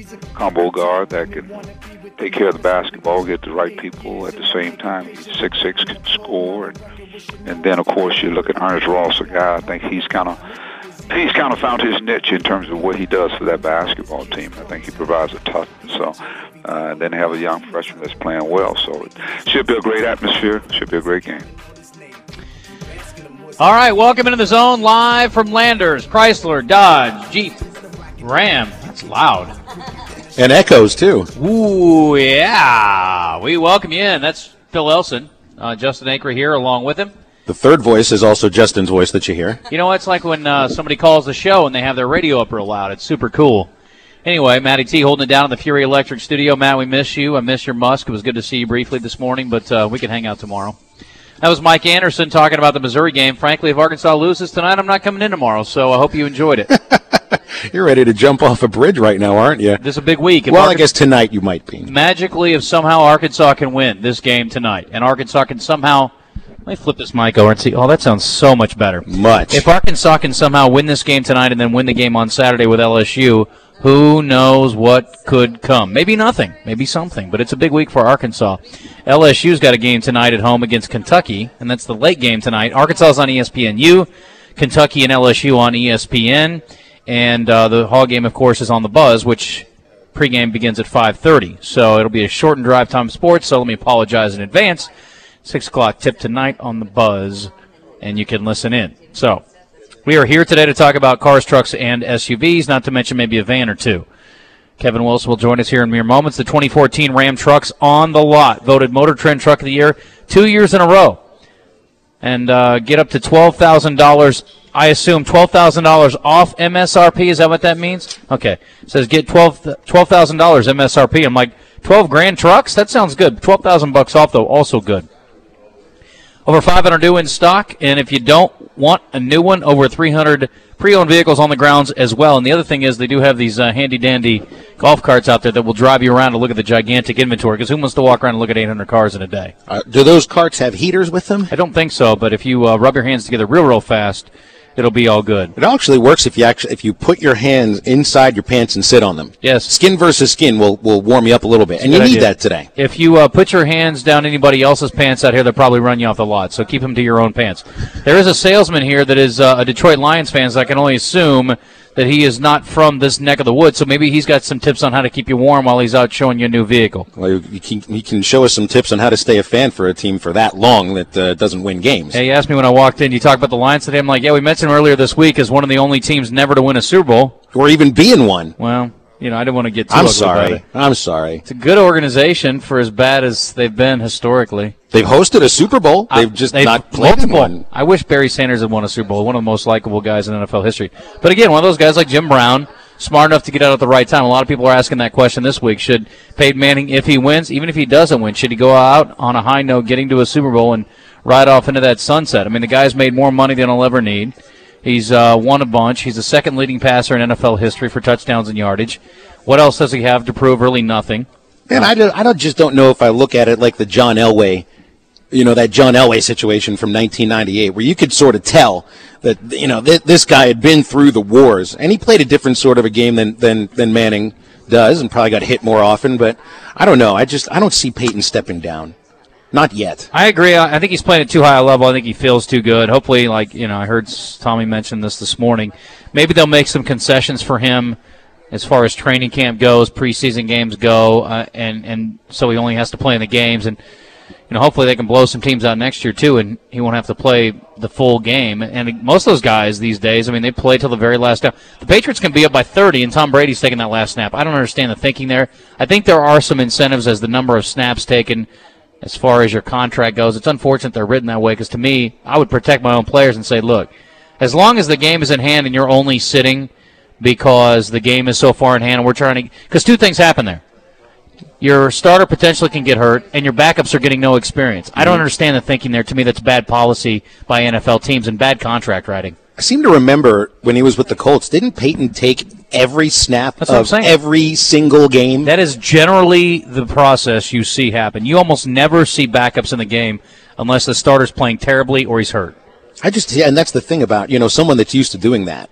combo guard that can take care of the basketball, get the right people at the same time. He's 6'6", can score, and then of course you look at Ernest Ross, a guy I think he's kind of found his niche in terms of what he does for that basketball team. I think he provides a toughness. So then they have a young freshman that's playing well. So it should be a great atmosphere. Should be a great game. All right, welcome into the Zone live from Landers, Chrysler, Dodge, Jeep, Ram. That's loud. And echoes, too. Ooh, yeah. We welcome you in. That's Phil Elson. Justin Acre here along with him. The third voice is also Justin's voice that you hear. You know, it's like when somebody calls the show and they have their radio up real loud. It's super cool. Anyway, Matty T holding it down in the Fury Electric studio. Matt, we miss you. I miss your Musk. It was good to see you briefly this morning, but we can hang out tomorrow. That was Mike Anderson talking about the Missouri game. Frankly, if Arkansas loses tonight, I'm not coming in tomorrow, so I hope you enjoyed it. You're ready to jump off a bridge right now, aren't you? This is a big week. Well, I guess tonight you might be. Magically, if somehow Arkansas can win this game tonight, and Arkansas can somehow – let me flip this mic over and see. Oh, that sounds so much better. Much. If Arkansas can somehow win this game tonight and then win the game on Saturday with LSU, who knows what could come? Maybe nothing, maybe something, but it's a big week for Arkansas. LSU's got a game tonight at home against Kentucky, and that's the late game tonight. Arkansas's on ESPNU, Kentucky and LSU on ESPN, and the Hog game, of course, is on the Buzz, which pregame begins at 5:30. So it'll be a shortened drive time sports, so let me apologize in advance. 6 o'clock tip tonight on the Buzz, and you can listen in. So we are here today to talk about cars, trucks, and SUVs, not to mention maybe a van or two. Kevin Wilson will join us here in mere moments. The 2014 Ram trucks on the lot, voted Motor Trend Truck of the Year 2 years in a row. And get up to $12,000, I assume $12,000 off MSRP. Is that what that means? Okay. It says get $12,000 MSRP. I'm like, 12 grand trucks? That sounds good. $12,000 off, though, also good. Over 500 new in stock, and if you don't want a new one, over 300 pre-owned vehicles on the grounds as well. And the other thing is they do have these handy-dandy golf carts out there that will drive you around to look at the gigantic inventory, because who wants to walk around and look at 800 cars in a day? Do those carts have heaters with them? I don't think so, but if you rub your hands together real fast, it'll be all good. It actually works if you put your hands inside your pants and sit on them. Yes. Skin versus skin will warm you up a little bit, and you need that today. If you put your hands down anybody else's pants out here, they'll probably run you off the lot, so keep them to your own pants. There is a salesman here that is a Detroit Lions fan, so I can only assume that he is not from this neck of the woods, so maybe he's got some tips on how to keep you warm while he's out showing you a new vehicle. Well, he can show us some tips on how to stay a fan for a team for that long that doesn't win games. Hey, he asked me when I walked in, you talk about the Lions today? I'm like, yeah, we mentioned him earlier this week as one of the only teams never to win a Super Bowl. Or even be in one. Well, you know, I didn't want to get too ugly about it. I'm sorry. It's a good organization for as bad as they've been historically. They've hosted a Super Bowl. They've not played in one. I wish Barry Sanders had won a Super Bowl, one of the most likable guys in NFL history. But again, one of those guys like Jim Brown, smart enough to get out at the right time. A lot of people are asking that question this week. Should Peyton Manning, if he wins, even if he doesn't win, should he go out on a high note getting to a Super Bowl and ride off into that sunset? I mean, the guy's made more money than he'll ever need. He's won a bunch. He's the second leading passer in NFL history for touchdowns and yardage. What else does he have to prove? Really nothing. And I don't know if I look at it like the John Elway, that John Elway situation from 1998, where you could sort of tell that, this guy had been through the wars, and he played a different sort of a game than Manning does, and probably got hit more often. But I don't know. I don't see Peyton stepping down. Not yet. I agree. I think he's playing at too high a level. I think he feels too good. Hopefully, I heard Tommy mention this morning, maybe they'll make some concessions for him as far as training camp goes, preseason games go, and so he only has to play in the games. And hopefully they can blow some teams out next year too, and he won't have to play the full game. And most of those guys these days, they play till the very last snap. The Patriots can be up by 30, and Tom Brady's taking that last snap. I don't understand the thinking there. I think there are some incentives as the number of snaps taken as far as your contract goes. It's unfortunate they're written that way, because to me, I would protect my own players and say, look, as long as the game is in hand and you're only sitting because the game is so far in hand and we're trying to – because two things happen there. Your starter potentially can get hurt, and your backups are getting no experience. I don't understand the thinking there. To me, that's bad policy by NFL teams and bad contract writing. I seem to remember when he was with the Colts, didn't Peyton take every snap of every single game? That is generally the process you see happen. You almost never see backups in the game unless the starter's playing terribly or he's hurt. And that's the thing about, someone that's used to doing that.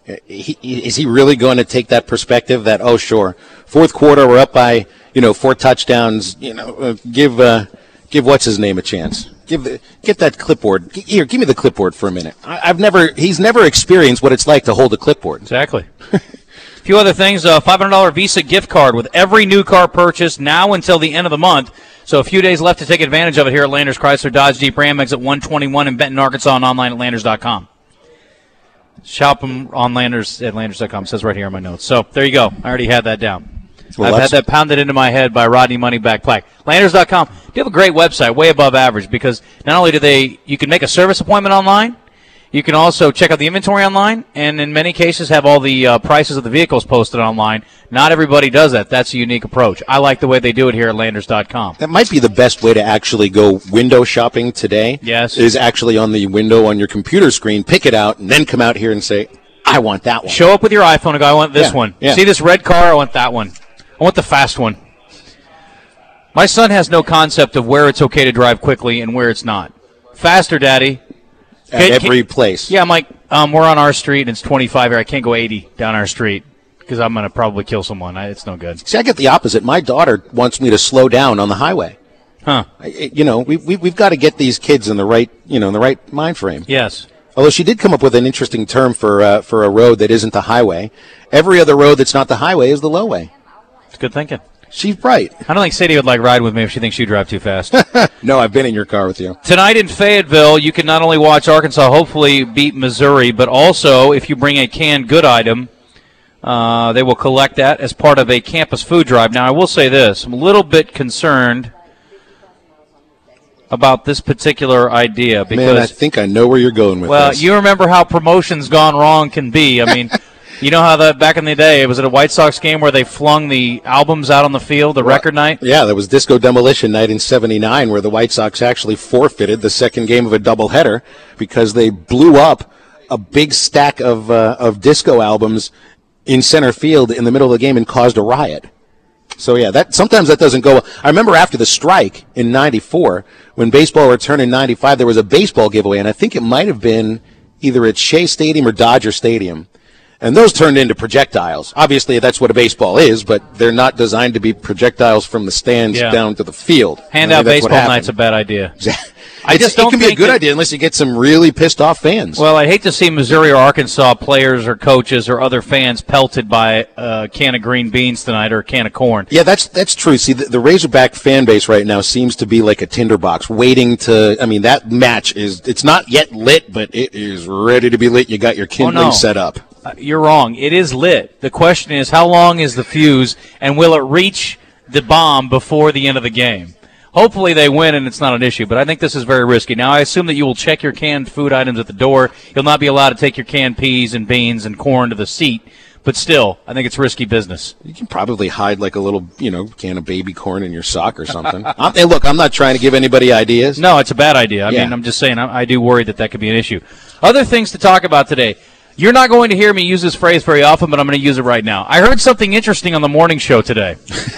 Is he really going to take that perspective that, oh, sure, fourth quarter, we're up by, 4 touchdowns, give what's his name a chance. Get that clipboard. Here, give me the clipboard for a minute. He's never experienced what it's like to hold a clipboard. Exactly. A few other things, $500 Visa gift card with every new car purchase now until the end of the month. So a few days left to take advantage of it here at Landers Chrysler Dodge Jeep Ram exit 121 in Benton, Arkansas, and online at Landers.com. Shop them on Landers at Landers.com. It says right here in my notes. So there you go. I already had that down. Well, I've had that pounded into my head by Rodney Moneyback Plaque. Landers.com. You have a great website, way above average, because not only you can make a service appointment online, you can also check out the inventory online, and in many cases have all the prices of the vehicles posted online. Not everybody does that. That's a unique approach. I like the way they do it here at Landers.com. That might be the best way to actually go window shopping today. Yes. Is actually on the window on your computer screen, pick it out, and then come out here and say, I want that one. Show up with your iPhone and go, I want this one. Yeah. See this red car? I want that one. I want the fast one. My son has no concept of where it's okay to drive quickly and where it's not. Faster, Daddy. At every place. Yeah, I'm like, we're on our street and it's 25 here. I can't go 80 down our street because I'm going to probably kill someone. It's no good. See, I get the opposite. My daughter wants me to slow down on the highway. Huh. We've got to get these kids in the right, in the right mind frame. Yes. Although she did come up with an interesting term for a road that isn't the highway. Every other road that's not the highway is the lowway. It's good thinking. She's right. I don't think Sadie would like ride with me if she thinks you drive too fast. No, I've been in your car with you. Tonight in Fayetteville, you can not only watch Arkansas hopefully beat Missouri, but also if you bring a canned good item, they will collect that as part of a campus food drive. Now, I will say this. I'm a little bit concerned about this particular idea. Because, man, I think I know where you're going with this. Well, you remember how promotions gone wrong can be. I mean, you know how that back in the day, it was at a White Sox game where they flung the albums out on the field, the record night? Yeah, there was Disco Demolition Night in '79 where the White Sox actually forfeited the second game of a doubleheader because they blew up a big stack of disco albums in center field in the middle of the game and caused a riot. So, yeah, sometimes that doesn't go. I remember after the strike in '94, when baseball returned in '95, there was a baseball giveaway, and I think it might have been either at Shea Stadium or Dodger Stadium. And those turned into projectiles. Obviously, that's what a baseball is, but they're not designed to be projectiles from the stands down to the field. Hand out baseball night's a bad idea. It can be a good idea unless you get some really pissed off fans. Well, I'd hate to see Missouri or Arkansas players or coaches or other fans pelted by a can of green beans tonight or a can of corn. Yeah, that's true. See, the Razorback fan base right now seems to be like a tinderbox waiting to, that match it's not yet lit, but it is ready to be lit. You got your kindling set up. You're wrong. It is lit. The question is, how long is the fuse, and will it reach the bomb before the end of the game? Hopefully they win and it's not an issue, but I think this is very risky. Now, I assume that you will check your canned food items at the door. You'll not be allowed to take your canned peas and beans and corn to the seat, but still, I think it's risky business. You can probably hide like a little, can of baby corn in your sock or something. Hey, look, I'm not trying to give anybody ideas. No, it's a bad idea. I mean, I'm just saying I do worry that could be an issue. Other things to talk about today. You're not going to hear me use this phrase very often, but I'm going to use it right now. I heard something interesting on the morning show today.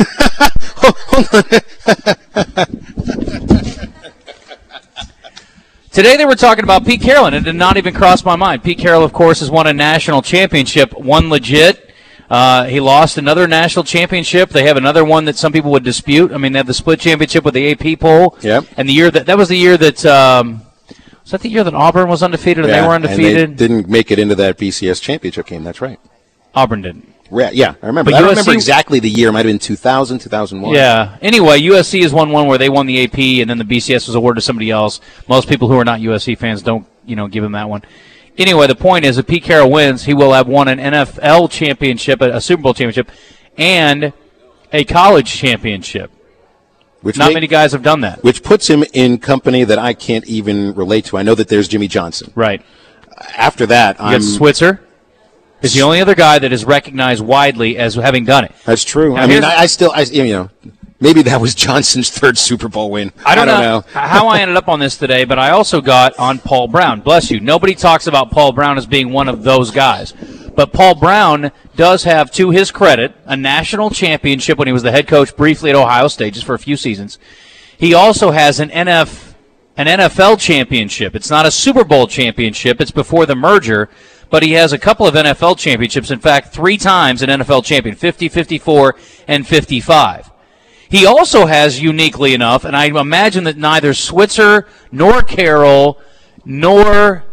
Today they were talking about Pete Carroll, and it did not even cross my mind. Pete Carroll, of course, has won a national championship, one legit. He lost another national championship. They have another one that some people would dispute. I mean, they have the split championship with the AP poll. Yep. And the year that was the year that was that the year that Auburn was undefeated and they were undefeated? And they didn't make it into that BCS championship game. That's right. Auburn didn't. Yeah, I remember. I don't remember exactly the year. It might have been 2000, 2001. Yeah. Anyway, USC has won one where they won the AP, and then the BCS was awarded to somebody else. Most people who are not USC fans don't, give them that one. Anyway, the point is, if Pete Carroll wins, he will have won an NFL championship, a Super Bowl championship, and a college championship. Not many guys have done that. Which puts him in company that I can't even relate to. I know that there's Jimmy Johnson. Right. After that, you got Switzer. Is the only other guy that is recognized widely as having done it. That's true. Now, I still, maybe that was Johnson's third Super Bowl win. I don't know how I ended up on this today, but I also got on Paul Brown. Bless you. Nobody talks about Paul Brown as being one of those guys. But Paul Brown does have, to his credit, a national championship when he was the head coach briefly at Ohio State, just for a few seasons. He also has an NFL championship. It's not a Super Bowl championship. It's before the merger. but he has a couple of NFL championships. In fact, 3 times an NFL champion, 50, 54, and 55. He also has, uniquely enough, and I imagine that neither Switzer nor Carroll nor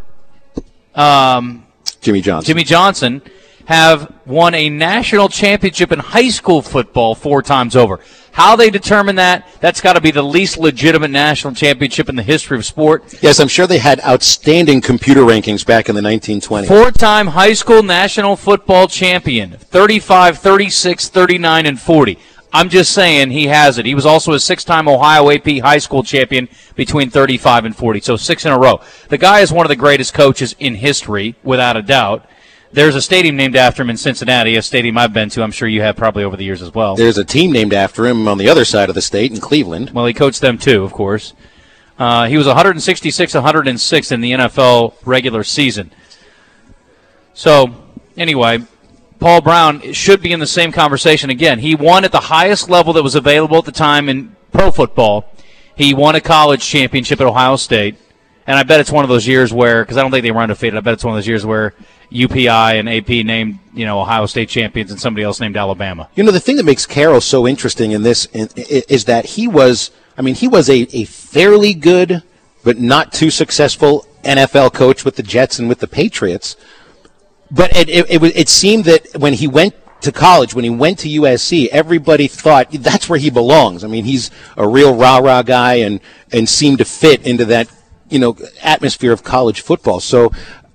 Jimmy Johnson have won a national championship in high school football 4 times over. How they determine that's got to be the least legitimate national championship in the history of sport. Yes, I'm sure they had outstanding computer rankings back in the 1920s. 4-time high school national football champion, 35, 36, 39, and 40. I'm just saying he has it. He was also a 6-time Ohio AP high school champion between 35 and 40, so 6 in a row. The guy is one of the greatest coaches in history, without a doubt. There's a stadium named after him in Cincinnati, a stadium I've been to. I'm sure you have probably over the years as well. There's a team named after him on the other side of the state in Cleveland. Well, he coached them too, of course. He was 166, 106 in the NFL regular season. So, anyway, Paul Brown should be in the same conversation again. He won at the highest level that was available at the time in pro football. He won a college championship at Ohio State. And I bet it's one of those years where, because I don't think they were undefeated, I bet it's one of those years where UPI and AP named, Ohio State champions and somebody else named Alabama. The thing that makes Carroll so interesting in this is that he was a fairly good but not too successful NFL coach with the Jets and with the Patriots. But it seemed that when he went to college, when he went to USC, everybody thought that's where he belongs. I mean, he's a real rah-rah guy and seemed to fit into that, atmosphere of college football. So,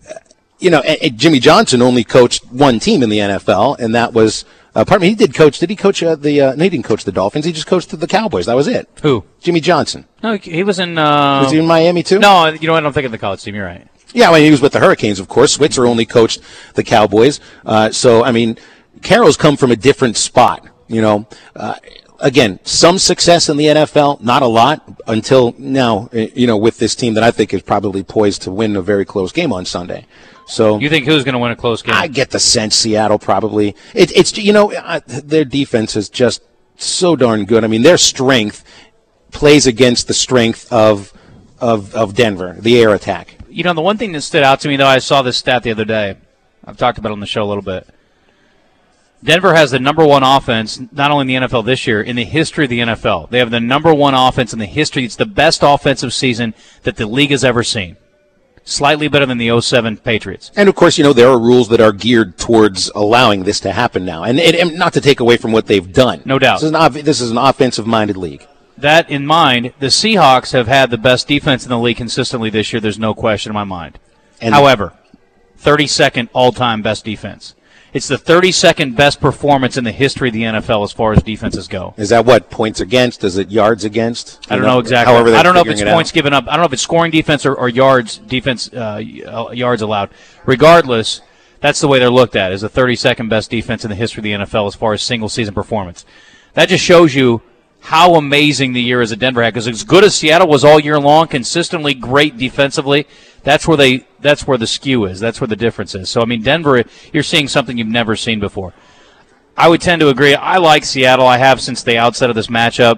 Jimmy Johnson only coached one team in the NFL, and that was, he did coach the, no, he didn't coach the Dolphins, he just coached the Cowboys. That was it. Who? Jimmy Johnson. No, he was in, was he in Miami too? No, I don't think of the college team, you're right. Yeah, he was with the Hurricanes, of course. Switzer only coached the Cowboys. Carroll's come from a different spot, Again, some success in the NFL, not a lot until now, with this team that I think is probably poised to win a very close game on Sunday. So you think who's going to win a close game? I get the sense Seattle probably. Their defense is just so darn good. I mean, their strength plays against the strength of Denver, the air attack. The one thing that stood out to me, though, I saw this stat the other day. I've talked about it on the show a little bit. Denver has the number 1 offense, not only in the NFL this year, in the history of the NFL. They have the number 1 offense in the history. It's the best offensive season that the league has ever seen. Slightly better than the 2007 Patriots. And, of course, there are rules that are geared towards allowing this to happen now. And not to take away from what they've done. No doubt. This is an offensive-minded league. That in mind, the Seahawks have had the best defense in the league consistently this year. There's no question in my mind. However, 32nd all-time best defense. It's the 32nd best performance in the history of the NFL as far as defenses go. Is that what, points against? Is it yards against? I don't know exactly. I don't know if it's points given up. I don't know if it's scoring defense or yards defense yards allowed. Regardless, that's the way they're looked at, as the 32nd best defense in the history of the NFL as far as single-season performance. That just shows you how amazing the year is at Denver had, because as good as Seattle was all year long, consistently great defensively, that's where the skew is. That's where the difference is. So, Denver, you're seeing something you've never seen before. I would tend to agree. I like Seattle. I have since the outset of this matchup.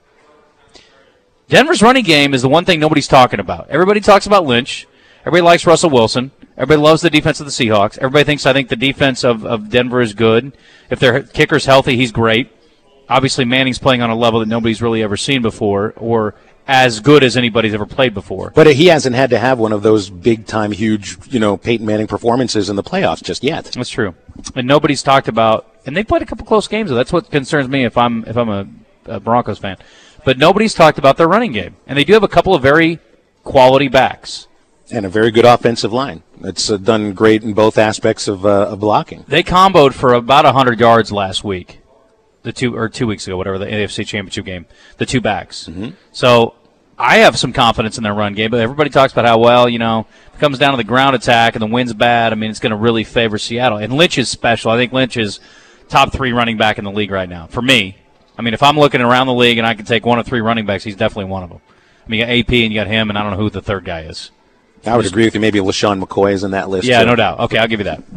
Denver's running game is the one thing nobody's talking about. Everybody talks about Lynch. Everybody likes Russell Wilson. Everybody loves the defense of the Seahawks. Everybody I think the defense of Denver is good. If their kicker's healthy, he's great. Obviously, Manning's playing on a level that nobody's really ever seen before, or as good as anybody's ever played before. But he hasn't had to have one of those big-time, huge, Peyton Manning performances in the playoffs just yet. That's true. And nobody's talked about, and they played a couple close games, though. That's what concerns me if I'm a Broncos fan. But nobody's talked about their running game. And they do have a couple of very quality backs. And a very good offensive line. It's done great in both aspects of blocking. They comboed for about 100 yards last week. 2 weeks ago, whatever, the AFC Championship game, the two backs. Mm-hmm. So I have some confidence in their run game, but everybody talks about how, if it comes down to the ground attack and the wind's bad, it's going to really favor Seattle. And Lynch is special. I think Lynch is top 3 running back in the league right now. For me, if I'm looking around the league and I can take one of 3 running backs, he's definitely one of them. You got AP and you got him, and I don't know who the third guy is. I would agree with you. Maybe LaShawn McCoy is in that list. Yeah, too. No doubt. Okay, I'll give you that.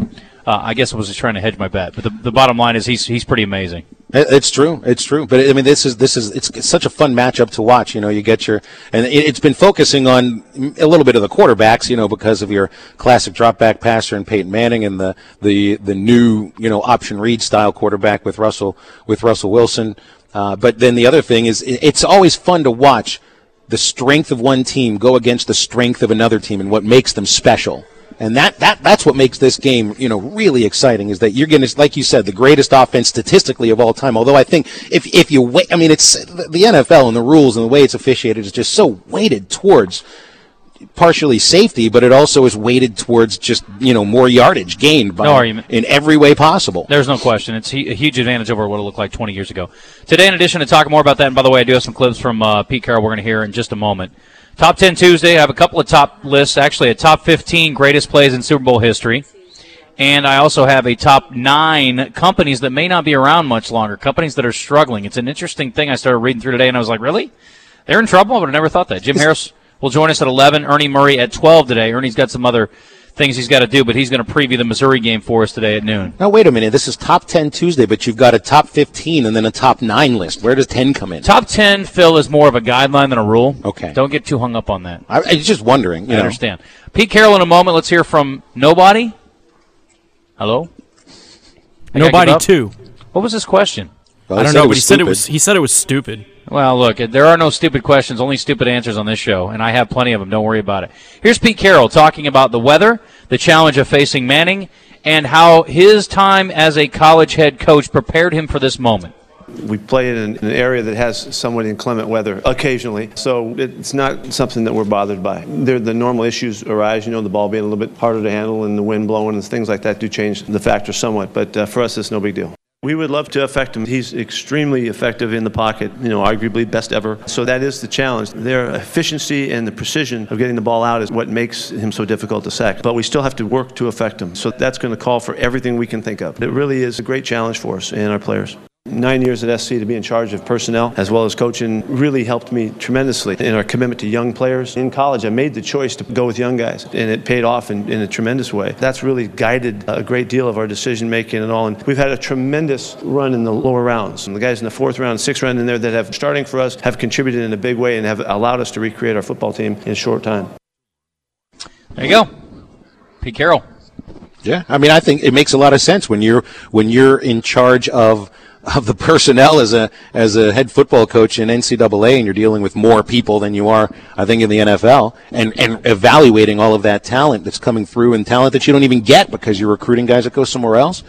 I guess I was just trying to hedge my bet. But the bottom line is he's pretty amazing. It's true. It's true. But I mean, it's such a fun matchup to watch. You get it's been focusing on a little bit of the quarterbacks, because of your classic drop back passer and Peyton Manning and the new, option read style quarterback with Russell Wilson. But then the other thing is it's always fun to watch the strength of one team go against the strength of another team and what makes them special. And that's what makes this game, really exciting, is that you're getting, like you said, the greatest offense statistically of all time. Although I think if you wait, it's the NFL and the rules and the way it's officiated is just so weighted towards partially safety, but it also is weighted towards just, more yardage gained in every way possible. There's no question. It's a huge advantage over what it looked like 20 years ago. Today, in addition to talking more about that, and by the way, I do have some clips from Pete Carroll we're going to hear in just a moment. Top 10 Tuesday, I have a couple of top lists, actually a top 15 greatest plays in Super Bowl history. And I also have a top 9 companies that may not be around much longer, companies that are struggling. It's an interesting thing I started reading through today, and I was like, really? They're in trouble? I would have never thought that. Jim Harris will join us at 11, Ernie Murray at 12 today. Ernie's got some other things he's got to do, but he's going to preview the Missouri game for us today at noon. Now, wait a minute. This is top 10 Tuesday, but you've got a top 15 and then a top 9 list. Where does 10 come in? Top 10, Phil, is more of a guideline than a rule. Okay. Don't get too hung up on that. I was just wondering. I understand. Pete Carroll in a moment. Let's hear from Nobody. Hello? Nobody 2. What was his question? Well, I don't know, but he said it was stupid. Well, look, there are no stupid questions, only stupid answers on this show, and I have plenty of them. Don't worry about it. Here's Pete Carroll talking about the weather, the challenge of facing Manning, and how his time as a college head coach prepared him for this moment. We play in an area that has somewhat inclement weather occasionally, so it's not something that we're bothered by. The normal issues arise, the ball being a little bit harder to handle and the wind blowing and things like that do change the factor somewhat, but for us it's no big deal. We would love to affect him. He's extremely effective in the pocket, arguably best ever. So that is the challenge. Their efficiency and the precision of getting the ball out is what makes him so difficult to sack. But we still have to work to affect him. So that's going to call for everything we can think of. It really is a great challenge for us and our players. 9 years at SC to be in charge of personnel as well as coaching really helped me tremendously in our commitment to young players. In college, I made the choice to go with young guys, and it paid off in a tremendous way. That's really guided a great deal of our decision-making and all. And we've had a tremendous run in the lower rounds. And the guys in the 4th round, 6th round in there that have, starting for us, have contributed in a big way and have allowed us to recreate our football team in a short time. There you go. Pete Carroll. Yeah, I think it makes a lot of sense when you're in charge of the personnel as a head football coach in NCAA, and you're dealing with more people than you are, I think, in the NFL, and evaluating all of that talent that's coming through and talent that you don't even get because you're recruiting guys that go somewhere else.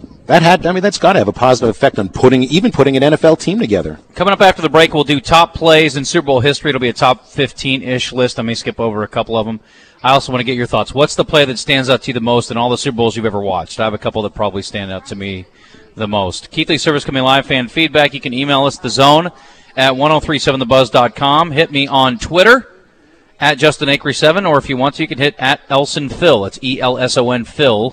That's got to have a positive effect on putting an NFL team together. Coming up after the break, we'll do top plays in Super Bowl history. It'll be a top 15-ish list. I may skip over a couple of them. I also want to get your thoughts. What's the play that stands out to you the most in all the Super Bowls you've ever watched? I have a couple that probably stand out to me the most. Keithley Service coming live, fan feedback. You can email us, The Zone, at 1037thebuzz.com. Hit me on Twitter, at JustinAkery7, or if you want to, you can hit at Elson Phil. It's ELSON Phil,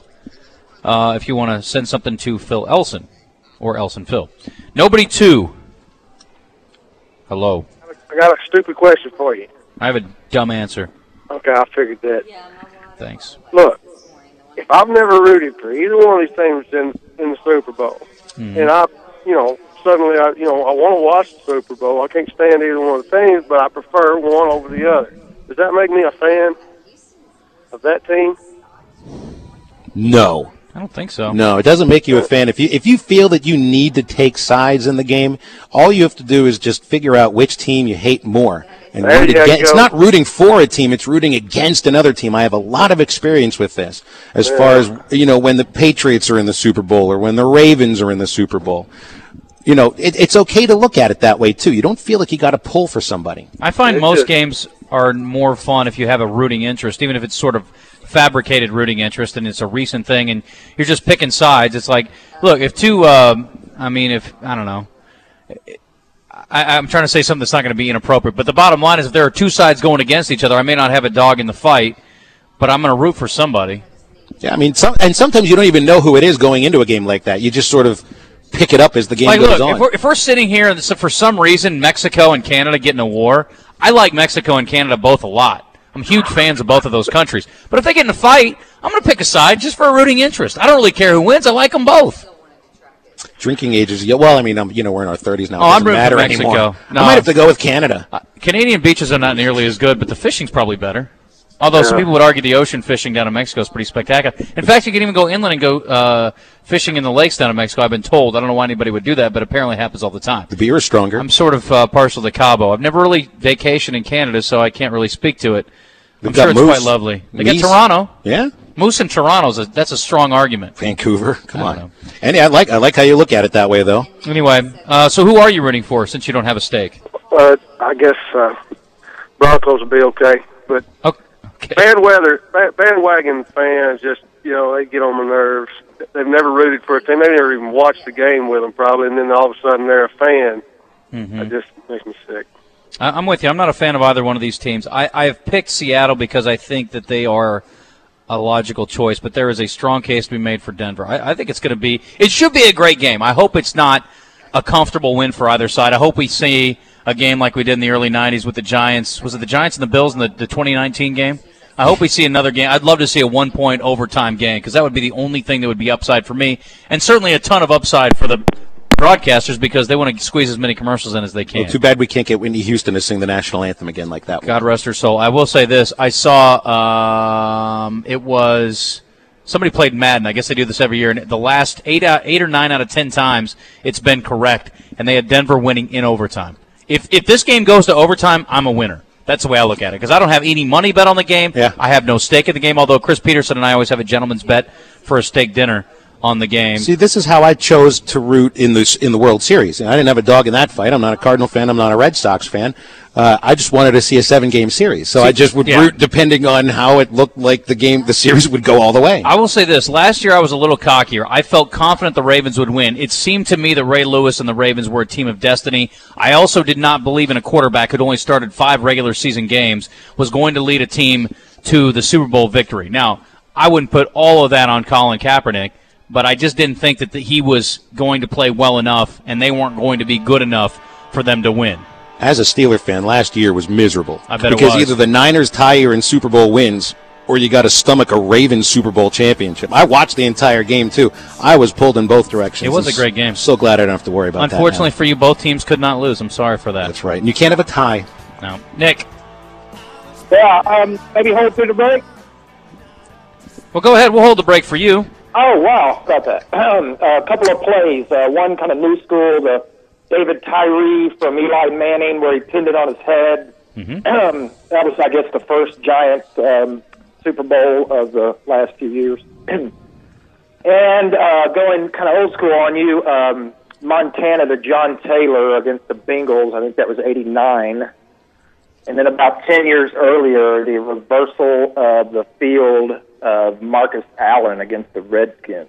if you want to send something to Phil Elson, or Elson Phil. Nobody 2. Hello. I got a stupid question for you. I have a dumb answer. Okay, I figured that. Thanks. Look, if I've never rooted for either one of these teams in the Super Bowl, and suddenly I want to watch the Super Bowl. I can't stand either one of the teams, but I prefer one over the other. Does that make me a fan of that team? No. I don't think so. No, it doesn't make you a fan. If you feel that you need to take sides in the game, all you have to do is just figure out which team you hate more. And root against. It's not rooting for a team, it's rooting against another team. I have a lot of experience with this as far as, when the Patriots are in the Super Bowl or when the Ravens are in the Super Bowl. It's okay to look at it that way, too. You don't feel like you got to pull for somebody. I find most games are more fun if you have a rooting interest, even if it's sort of fabricated rooting interest and it's a recent thing and you're just picking sides. It's like, look, if two, I don't know. I'm trying to say something that's not going to be inappropriate, but the bottom line is if there are two sides going against each other, I may not have a dog in the fight, but I'm going to root for somebody. Yeah, sometimes you don't even know who it is going into a game like that. You just sort of pick it up as the game goes on. If we're sitting here and for some reason Mexico and Canada get in a war, I like Mexico and Canada both a lot. I'm huge fans of both of those countries. But if they get in a fight, I'm going to pick a side just for a rooting interest. I don't really care who wins. I like them both. Drinking ages, well, I mean, we're in our 30s now. Oh, it I'm rooting for Mexico. Anymore. No, I might have to go with Canada. Canadian beaches are not nearly as good, but the fishing's probably better. Although some people would argue the ocean fishing down in Mexico is pretty spectacular. In fact, you can even go inland and go fishing in the lakes down in Mexico, I've been told. I don't know why anybody would do that, but apparently it happens all the time. The beer is stronger. I'm sort of partial to Cabo. I've never really vacationed in Canada, so I can't really speak to it. I'm sure it's quite lovely. They got Toronto. Yeah. Moose in Toronto, that's a strong argument. Vancouver, come on. And I like how you look at it that way, though. Anyway, so who are you rooting for since you don't have a stake? I guess Broncos will be okay, but bandwagon fans just, they get on my nerves. They've never rooted for a team. They never even watched the game with them, probably, and then all of a sudden they're a fan. Mm-hmm. It just makes me sick. I'm with you. I'm not a fan of either one of these teams. I have picked Seattle because I think that they are a logical choice, but there is a strong case to be made for Denver. I think it should be a great game. I hope it's not a comfortable win for either side. I hope we see a game like we did in the early 90s with the Giants. Was it the Giants and the Bills in the 2019 game? I hope we see another game. I'd love to see a 1-point overtime game because that would be the only thing that would be upside for me, and certainly a ton of upside for the broadcasters because they want to squeeze as many commercials in as they can. Well, too bad we can't get Whitney Houston to sing the national anthem again like that. God rest her soul. I will say this. I saw it was somebody played Madden. I guess they do this every year. And the last 8 or 9 out of 10 times it's been correct, and they had Denver winning in overtime. If this game goes to overtime, I'm a winner. That's the way I look at it because I don't have any money bet on the game. Yeah. I have no stake in the game, although Chris Peterson and I always have a gentleman's bet for a steak dinner on the game. See, this is how I chose to root in the World Series. I didn't have a dog in that fight. I'm not a Cardinal fan. I'm not a Red Sox fan. I just wanted to see a 7-game series. So I just would root depending on how it looked like the series would go all the way. I will say this. Last year I was a little cockier. I felt confident the Ravens would win. It seemed to me that Ray Lewis and the Ravens were a team of destiny. I also did not believe in a quarterback who'd only started 5 regular season games was going to lead a team to the Super Bowl victory. Now, I wouldn't put all of that on Colin Kaepernick, but I just didn't think that he was going to play well enough and they weren't going to be good enough for them to win. As a Steeler fan, last year was miserable. I bet because it was. Either the Niners tie you in Super Bowl wins or you got to stomach a Ravens Super Bowl championship. I watched the entire game, too. I was pulled in both directions. It was a great game. So glad I don't have to worry about that. Unfortunately for you, both teams could not lose. I'm sorry for that. That's right. And you can't have a tie. No. Nick. Yeah, maybe hold through the break? Well, go ahead. We'll hold the break for you. Oh, wow. Got that. A couple of plays. One kind of new school, the David Tyree from Eli Manning where he pinned it on his head. Mm-hmm. That was, I guess, the first Giants Super Bowl of the last few years. And going kind of old school on you, Montana to John Taylor against the Bengals. I think that was 89. And then about 10 years earlier, the reversal of the field of Marcus Allen against the Redskins.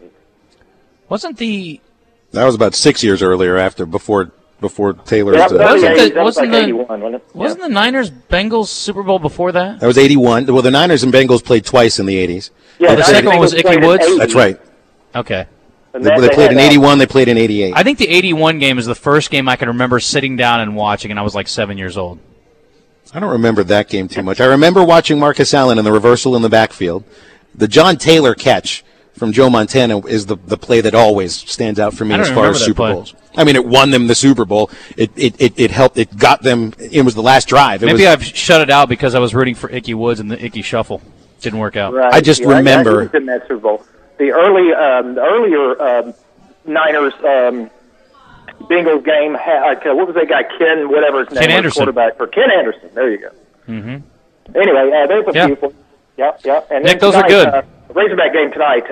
That was about 6 years earlier before Taylor's. Wasn't the Niners Bengals Super Bowl before that? That was 81. Well, the Niners and Bengals played twice in the 80s. Yeah, the second one was Ickey Woods? That's right. Okay. They played in 81, they played in 88. I think the 81 game is the first game I can remember sitting down and watching, and I was like 7 years old. I don't remember that game too much. I remember watching Marcus Allen in the reversal in the backfield. The John Taylor catch from Joe Montana is the play that always stands out for me as far as Super Bowls. I mean, it won them the Super Bowl. It helped. It got them. It was the last drive. Maybe I've shut it out because I was rooting for Ickey Woods and the Ickey Shuffle. Didn't work out. Right. I just remember. I was in that Super Bowl. The earlier Niners Bengals game had, what was that guy, Ken, whatever his name was, Anderson. Quarterback for Ken Anderson. There you go. Mm-hmm. Anyway, there's a few. Yeah. And Nick, those are good. Razorback game tonight.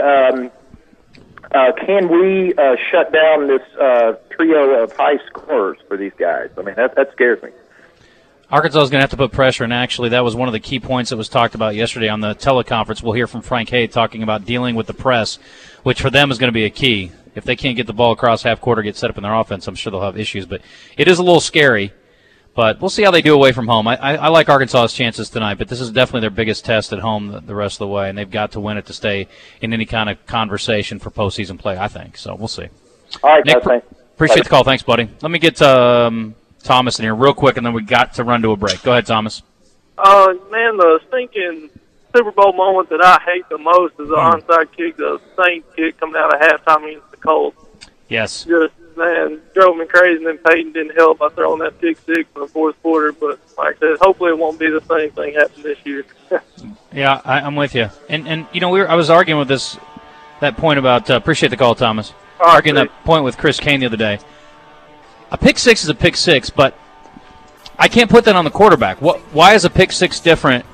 Can we shut down this trio of high scorers for these guys? I mean, that scares me. Arkansas is going to have to put pressure, and actually that was one of the key points that was talked about yesterday on the teleconference. We'll hear from Frank Hay talking about dealing with the press, which for them is going to be a key. If they can't get the ball across half court or get set up in their offense, I'm sure they'll have issues. But it is a little scary, but we'll see how they do away from home. I like Arkansas's chances tonight, but this is definitely their biggest test at home the rest of the way, and they've got to win it to stay in any kind of conversation for postseason play, I think. So we'll see. All right, Nick, appreciate the call. Thanks, buddy. Let me get Thomas in here real quick, and then we got to run to a break. Go ahead, Thomas. Man, the stinking Super Bowl moment that I hate the most is the onside kick, the Saints kick coming out of halftime against the Colts. Yes. Just, man, drove me crazy, and then Peyton didn't help by throwing that pick six in the fourth quarter. But like I said, hopefully it won't be the same thing happen this year. Yeah, I'm with you. And you know, I was arguing with that point about appreciate the call, Thomas. Arguing that point with Chris Kane the other day. A pick six is a pick six, but I can't put that on the quarterback. Why is a pick six different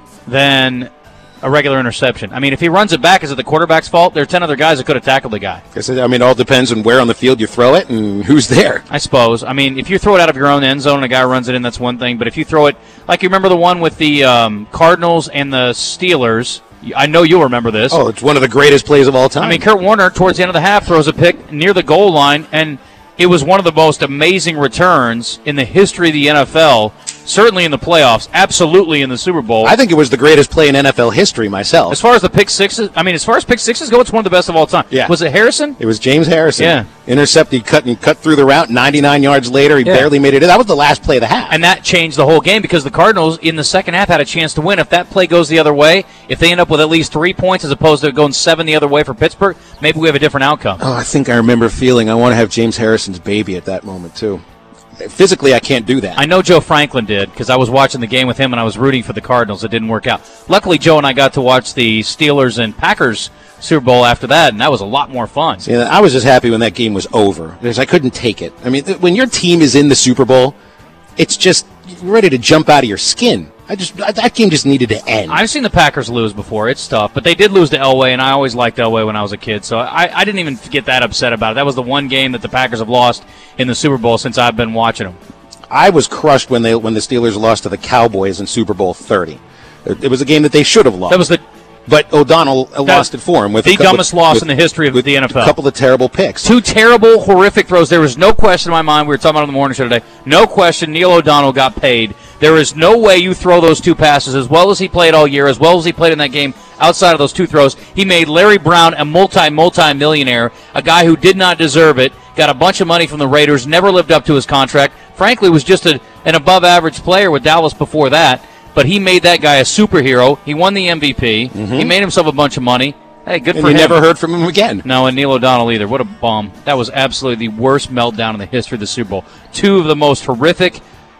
than a regular interception? I mean, if he runs it back, is it the quarterback's fault? There are 10 other guys that could have tackled the guy. I mean, it all depends on where on the field you throw it and who's there. I suppose. I mean, if you throw it out of your own end zone and a guy runs it in, that's one thing. But if you throw it, like you remember the one with the Cardinals and the Steelers, I know you'll remember this. Oh, it's one of the greatest plays of all time. I mean, Kurt Warner, towards the end of the half, throws a pick near the goal line, and it was one of the most amazing returns in the history of the NFL, certainly in the playoffs, absolutely in the Super Bowl. I think it was the greatest play in NFL history myself. As far as the pick sixes, as far as pick sixes go, it's one of the best of all time. Yeah. Was it Harrison? It was James Harrison. Yeah. Intercepted, cut through the route, 99 yards later, he barely made it in. That was the last play of the half. And that changed the whole game because the Cardinals in the second half had a chance to win. If that play goes the other way, if they end up with at least 3 points as opposed to going 7 the other way for Pittsburgh, maybe we have a different outcome. Oh, I think I remember feeling I want to have James Harrison's baby at that moment, too. Physically, I can't do that. I know Joe Franklin did because I was watching the game with him and I was rooting for the Cardinals. It didn't work out. Luckily, Joe and I got to watch the Steelers and Packers Super Bowl after that, and that was a lot more fun. See, I was just happy when that game was over because I couldn't take it. I mean, when your team is in the Super Bowl, it's just you're ready to jump out of your skin. That game just needed to end. I've seen the Packers lose before. It's tough. But they did lose to Elway, and I always liked Elway when I was a kid. So I didn't even get that upset about it. That was the one game that the Packers have lost in the Super Bowl since I've been watching them. I was crushed when the Steelers lost to the Cowboys in Super Bowl 30. It was a game that they should have lost. But O'Donnell lost it for him with the dumbest loss in the history of the NFL. A couple of terrible picks. 2 terrible, horrific throws. There was no question in my mind. We were talking about it on the morning show today. No question. Neil O'Donnell got paid. There is no way you throw those 2 passes as well as he played all year, as well as he played in that game outside of those 2 throws. He made Larry Brown a multi-millionaire, a guy who did not deserve it, got a bunch of money from the Raiders, never lived up to his contract. Frankly, was just an above-average player with Dallas before that. But he made that guy a superhero. He won the MVP. Mm-hmm. He made himself a bunch of money. Hey, good for him. And you never heard from him again. No, and Neil O'Donnell either. What a bomb. That was absolutely the worst meltdown in the history of the Super Bowl. 2 of the most horrific,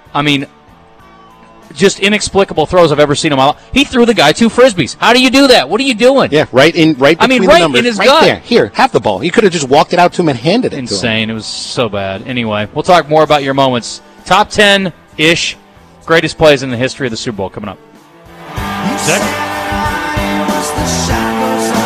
just inexplicable throws I've ever seen in my life. He threw the guy 2 Frisbees. How do you do that? What are you doing? Yeah, right between the numbers. In his right gut. There. Here, have the ball. He could have just walked it out to him and handed it to him. Insane. It was so bad. Anyway, we'll talk more about your moments. Top 10-ish greatest plays in the history of the Super Bowl coming up. Zach?